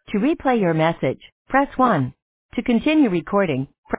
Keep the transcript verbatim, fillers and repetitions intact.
To replay your message, press one. To continue recording,